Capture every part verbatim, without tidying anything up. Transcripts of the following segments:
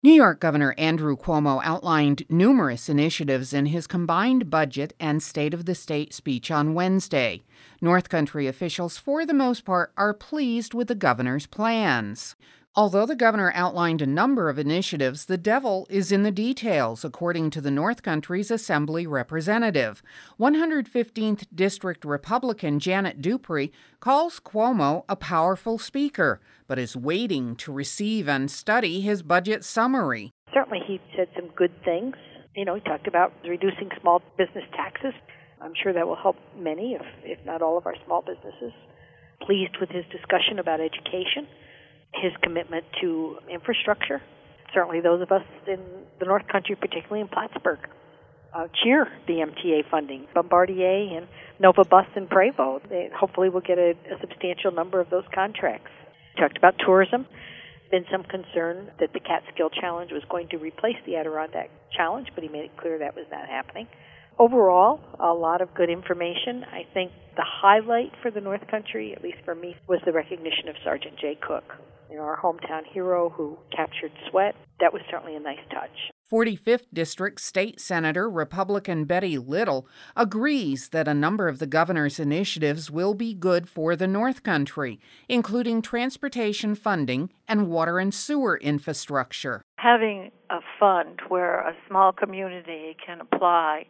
New York Governor Andrew Cuomo outlined numerous initiatives in his combined budget and State of the State speech on Wednesday. North Country officials, for the most part, are pleased with the governor's plans. Although the governor outlined a number of initiatives, the devil is in the details, according to the North Country's Assembly representative. one hundred fifteenth District Republican Janet Dupree calls Cuomo a powerful speaker, but is waiting to receive and study his budget summary. Certainly he said some good things. You know, he talked about reducing small business taxes. I'm sure that will help many, if, if not all of our small businesses. Pleased with his discussion about education. His commitment to infrastructure. Certainly those of us in the North Country, particularly in Plattsburgh, uh, cheer the M T A funding. Bombardier and Nova Bus and Prevost. They hopefully will get a, a substantial number of those contracts. Talked about tourism. Been some concern that the Catskill Challenge was going to replace the Adirondack Challenge, but he made it clear that was not happening. Overall, a lot of good information. I think the highlight for the North Country, at least for me, was the recognition of Sergeant Jay Cook, you know, our hometown hero who captured Sweat. That was certainly a nice touch. forty-fifth District State Senator Republican Betty Little agrees that a number of the governor's initiatives will be good for the North Country, including transportation funding and water and sewer infrastructure. Having a fund where a small community can apply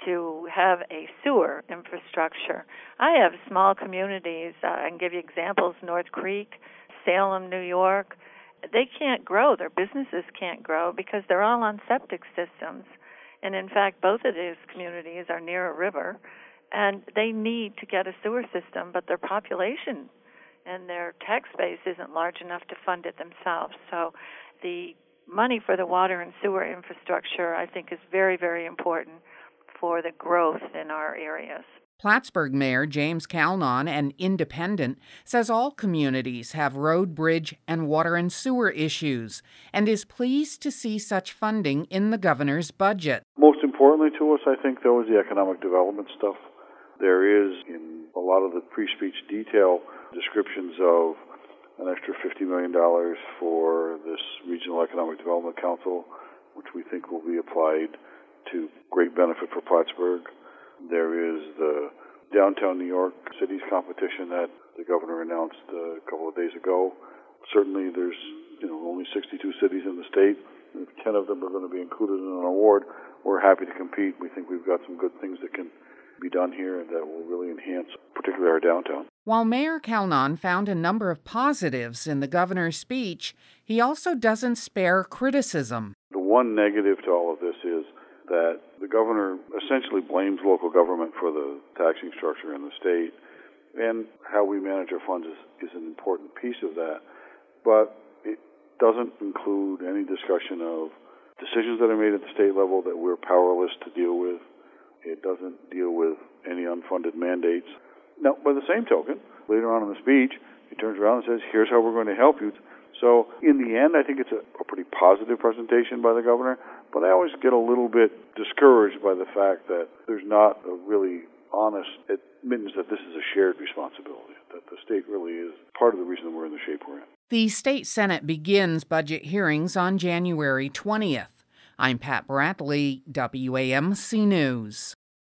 to have a sewer infrastructure. I have small communities, uh, I can give you examples, North Creek, Salem, New York. They can't grow, their businesses can't grow because they're all on septic systems. And in fact, both of these communities are near a river, and they need to get a sewer system, but their population and their tax base isn't large enough to fund it themselves. So the money for the water and sewer infrastructure, I think, is very, very important for the growth in our areas. Plattsburgh Mayor James Calnon, an independent, says all communities have road, bridge, and water and sewer issues, and is pleased to see such funding in the governor's budget. Most importantly to us, I think, though, is the economic development stuff. There is, in a lot of the pre-speech detail, descriptions of an extra fifty million dollars for this Regional Economic Development Council, which we think will be applied to great benefit for Plattsburgh. There is the Downtown New York Cities competition that the governor announced a couple of days ago. Certainly there's, you know, only sixty-two cities in the state. If ten of them are going to be included in an award, we're happy to compete. We think we've got some good things that can be done here and that will really enhance, particularly our downtown. While Mayor Calnon found a number of positives in the governor's speech, he also doesn't spare criticism. The one negative to all of this is that the governor essentially blames local government for the taxing structure in the state, and how we manage our funds is, is an important piece of that. But it doesn't include any discussion of decisions that are made at the state level that we're powerless to deal with. It doesn't deal with any unfunded mandates. Now, by the same token, later on in the speech, he turns around and says, here's how we're going to help you. So in the end, I think it's a, a pretty positive presentation by the governor, but I always get a little bit discouraged by the fact that there's not a really honest admittance that this is a shared responsibility, that the state really is part of the reason we're in the shape we're in. The state Senate begins budget hearings on January twentieth. I'm Pat Bradley, W A M C News.